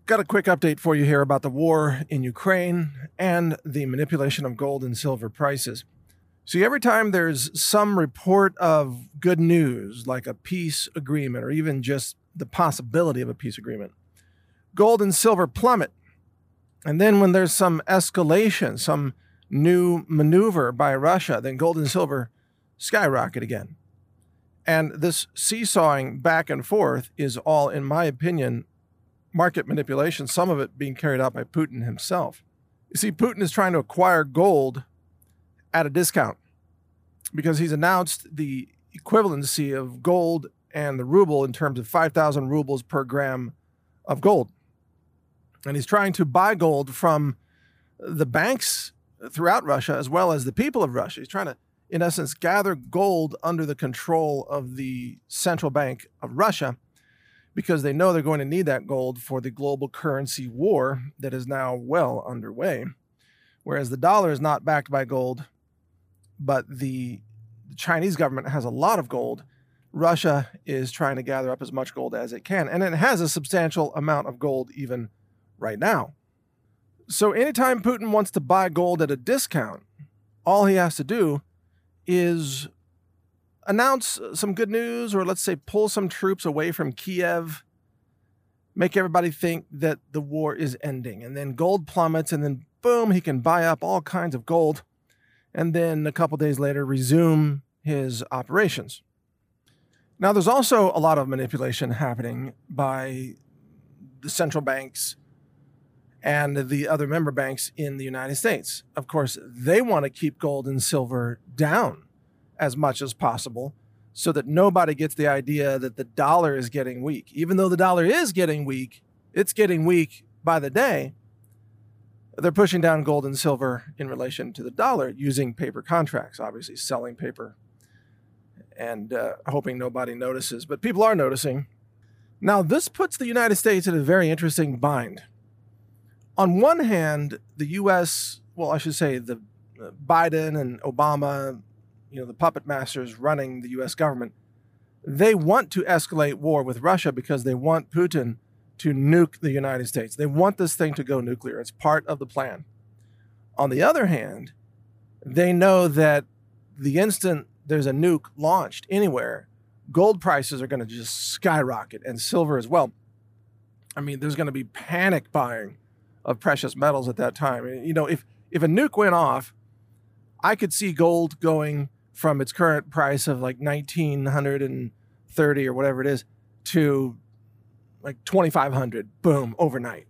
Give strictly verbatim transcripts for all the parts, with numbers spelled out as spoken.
Got a quick update for you here about the war in Ukraine and the manipulation of gold and silver prices. See, every time there's some report of good news, like a peace agreement or even just the possibility of a peace agreement, gold and silver plummet. And then when there's some escalation, some new maneuver by Russia, then gold and silver skyrocket again. And this seesawing back and forth is all, in my opinion, market manipulation, some of it being carried out by Putin himself. You see, Putin is trying to acquire gold at a discount because he's announced the equivalency of gold and the ruble in terms of five thousand rubles per gram of gold. And he's trying to buy gold from the banks throughout Russia as well as the people of Russia. He's trying to, in essence, gather gold under the control of the central bank of Russia, because they know they're going to need that gold for the global currency war that is now well underway. Whereas the dollar is not backed by gold, but the Chinese government has a lot of gold. Russia is trying to gather up as much gold as it can, and it has a substantial amount of gold even right now. So anytime Putin wants to buy gold at a discount, all he has to do is announce some good news, or let's say pull some troops away from Kiev, make everybody think that the war is ending, and then gold plummets, and then boom, he can buy up all kinds of gold, and then a couple days later resume his operations. Now, there's also a lot of manipulation happening by the central banks and the other member banks in the United States. Of course, they want to keep gold and silver down as much as possible so that nobody gets the idea that the dollar is getting weak. Even though the dollar is getting weak, it's getting weak by the day. They're pushing down gold and silver in relation to the dollar using paper contracts, obviously selling paper and uh, hoping nobody notices. But people are noticing. Now, this puts the United States in a very interesting bind. On one hand, the U S, well, I should say the uh, Biden and Obama, you know, the puppet masters running the U S government, they want to escalate war with Russia because they want Putin to nuke the United States. They want this thing to go nuclear. It's part of the plan. On the other hand, they know that the instant there's a nuke launched anywhere, gold prices are going to just skyrocket, and silver as well. I mean, there's going to be panic buying of precious metals at that time. You know, if, if a nuke went off, I could see gold going from its current price of like nineteen thirty or whatever it is to like twenty-five hundred, boom, overnight,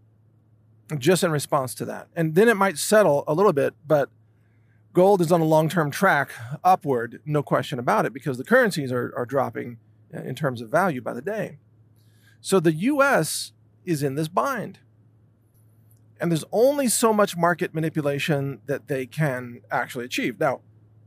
just in response to that. And then it might settle a little bit, but gold is on a long-term track upward, no question about it, because the currencies are, are dropping in terms of value by the day. So the U S is in this bind. And there's only so much market manipulation that they can actually achieve. Now,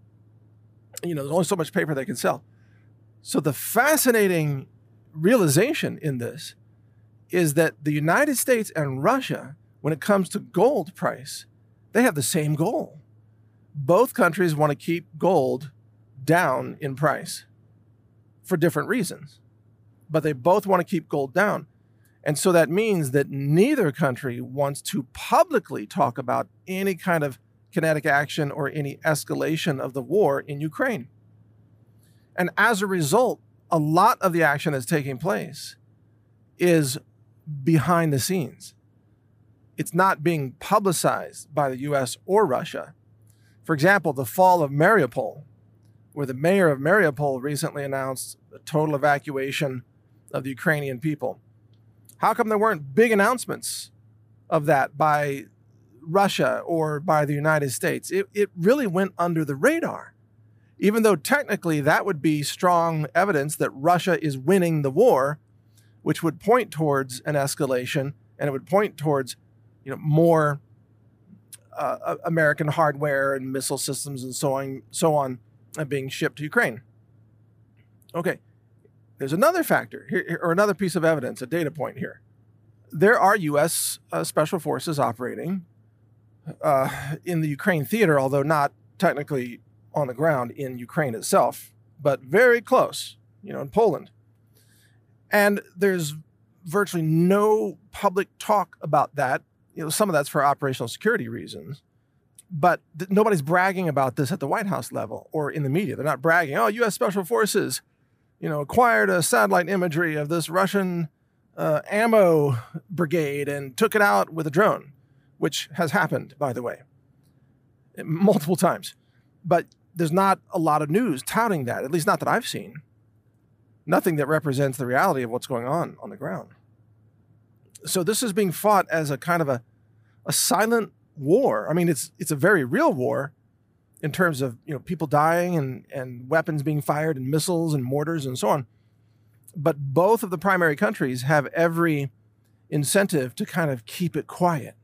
you know, there's only so much paper they can sell. So the fascinating realization in this is that the United States and Russia, when it comes to gold price, they have the same goal. Both countries want to keep gold down in price for different reasons, but they both want to keep gold down. And so that means that neither country wants to publicly talk about any kind of kinetic action or any escalation of the war in Ukraine. And as a result, a lot of the action that's taking place is behind the scenes. It's not being publicized by the U S or Russia. For example, the fall of Mariupol, where the mayor of Mariupol recently announced a total evacuation of the Ukrainian people. How come there weren't big announcements of that by Russia or by the United States? It, it really went under the radar, even though technically that would be strong evidence that Russia is winning the war, which would point towards an escalation, and it would point towards, you know, more uh, American hardware and missile systems and so on, so on uh, being shipped to Ukraine. Okay. There's another factor here, or another piece of evidence, a data point here. There are U S uh, special forces operating uh, in the Ukraine theater, although not technically on the ground in Ukraine itself, but very close, you know, in Poland. And there's virtually no public talk about that. You know, some of that's for operational security reasons, but th- nobody's bragging about this at the White House level or in the media. They're not bragging, oh, U S Special Forces, you know, acquired a satellite imagery of this Russian uh, ammo brigade and took it out with a drone, which has happened, by the way, multiple times. But there's not a lot of news touting that, at least not that I've seen. Nothing that represents the reality of what's going on on the ground. So this is being fought as a kind of a, a silent war. I mean, it's it's a very real war in terms of, you know, people dying and, and weapons being fired and missiles and mortars and so on. But both of the primary countries have every incentive to kind of keep it quiet.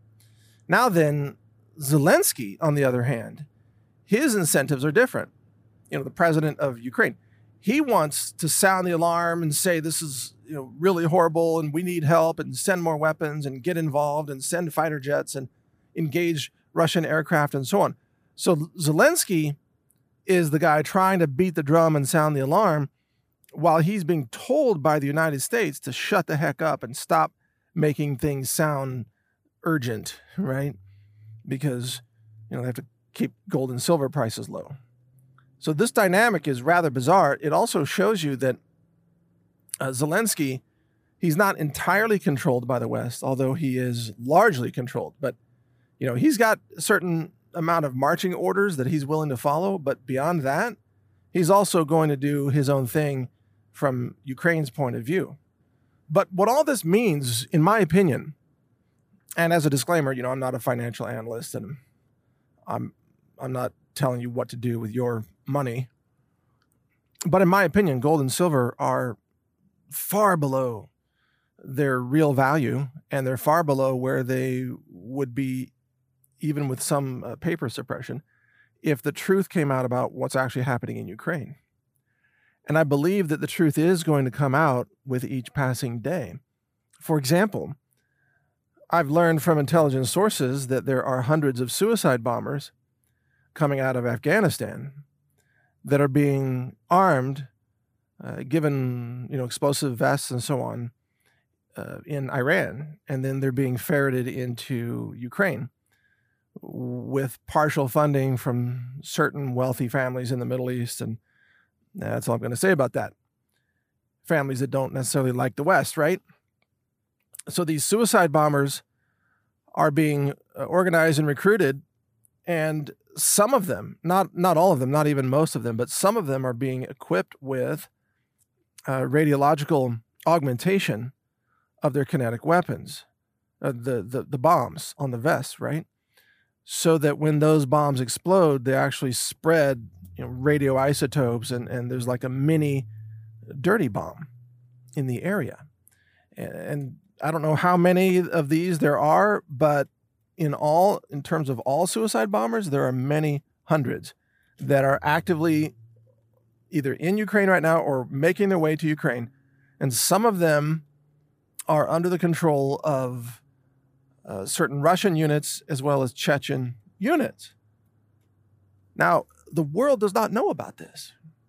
Now then, Zelensky, on the other hand, his incentives are different. You know, the president of Ukraine, he wants to sound the alarm and say this is, you know, really horrible and we need help and send more weapons and get involved and send fighter jets and engage Russian aircraft and so on. So Zelensky is the guy trying to beat the drum and sound the alarm while he's being told by the United States to shut the heck up and stop making things sound urgent, right? Because, you know, they have to keep gold and silver prices low. So this dynamic is rather bizarre. It also shows you that uh, Zelensky, he's not entirely controlled by the West, although he is largely controlled. But, you know, he's got a certain amount of marching orders that he's willing to follow. But beyond that, he's also going to do his own thing from Ukraine's point of view. But what all this means, in my opinion, and as a disclaimer, you know, I'm not a financial analyst and I'm I'm not telling you what to do with your money. But in my opinion, gold and silver are far below their real value, and they're far below where they would be even with some uh, paper suppression if the truth came out about what's actually happening in Ukraine. And I believe that the truth is going to come out with each passing day. For example, I've learned from intelligence sources that there are hundreds of suicide bombers coming out of Afghanistan that are being armed, uh, given, you know, explosive vests and so on, uh, in Iran, and then they're being ferreted into Ukraine with partial funding from certain wealthy families in the Middle East, and that's all I'm going to say about that. Families that don't necessarily like the West, right? So these suicide bombers are being organized and recruited, and some of them, not not all of them, not even most of them, but some of them are being equipped with uh, radiological augmentation of their kinetic weapons, uh, the, the the bombs on the vests, right? So that when those bombs explode, they actually spread, you know, radioisotopes, and, and there's like a mini dirty bomb in the area. And, and I don't know how many of these there are, but in all, in terms of all suicide bombers, there are many hundreds that are actively either in Ukraine right now or making their way to Ukraine. And some of them are under the control of uh, certain Russian units as well as Chechen units. Now, the world does not know about this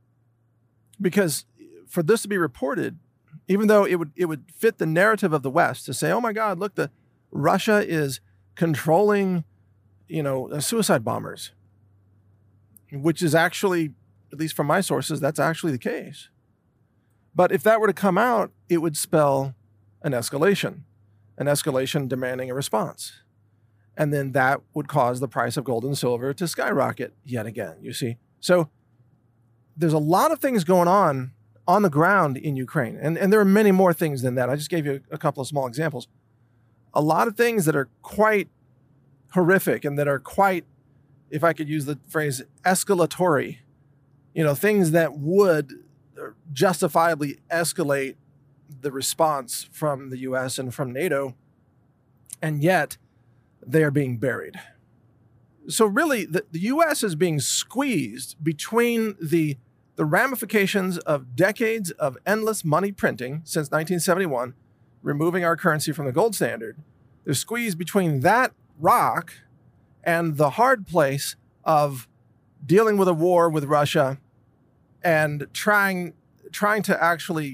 because for this to be reported, even though it would it would fit the narrative of the West to say, oh my God, look, the Russia is controlling, you know, suicide bombers, which is actually, at least from my sources, that's actually the case. But if that were to come out, it would spell an escalation, an escalation demanding a response. And then that would cause the price of gold and silver to skyrocket yet again, you see. So there's a lot of things going on on the ground in Ukraine. And, and there are many more things than that. I just gave you a couple of small examples. A lot of things that are quite horrific and that are quite, if I could use the phrase, escalatory, you know, things that would justifiably escalate the response from the U S and from NATO, and yet they are being buried. So really, the, the U S is being squeezed between the, the ramifications of decades of endless money printing since nineteen seventy-one, removing our currency from the gold standard. They're squeezed between that rock and the hard place of dealing with a war with Russia and trying trying to actually, you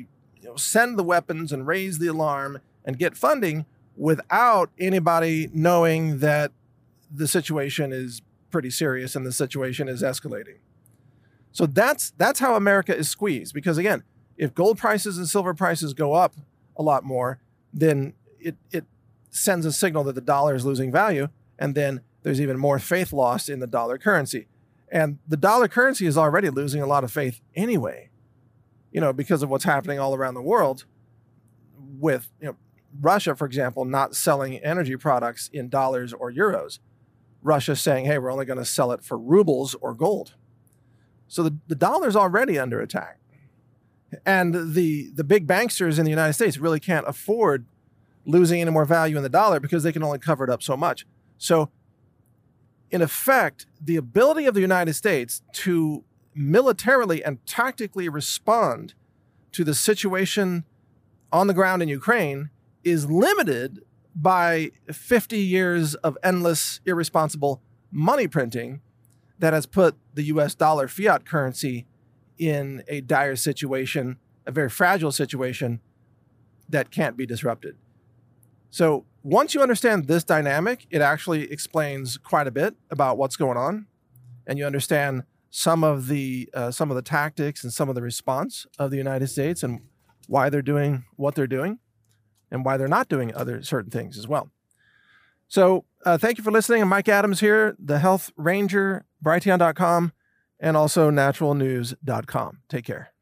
know, send the weapons and raise the alarm and get funding without anybody knowing that the situation is pretty serious and the situation is escalating. So that's that's how America is squeezed. Because again, if gold prices and silver prices go up a lot more, then it, it sends a signal that the dollar is losing value, and then there's even more faith lost in the dollar currency. And the dollar currency is already losing a lot of faith anyway, you know, because of what's happening all around the world with, you know, Russia, for example, not selling energy products in dollars or euros. Russia saying, hey, we're only going to sell it for rubles or gold. So the, the dollar's already under attack. And the, the big banksters in the United States really can't afford losing any more value in the dollar because they can only cover it up so much. So in effect, the ability of the United States to militarily and tactically respond to the situation on the ground in Ukraine is limited by fifty years of endless, irresponsible money printing that has put the U S dollar fiat currency in a dire situation, a very fragile situation that can't be disrupted. So once you understand this dynamic, it actually explains quite a bit about what's going on, and you understand some of the uh, some of the tactics and some of the response of the United States and why they're doing what they're doing and why they're not doing other certain things as well. So uh, thank you for listening. I'm Mike Adams here, the Health Ranger, Brighteon dot com, and also natural news dot com. Take care.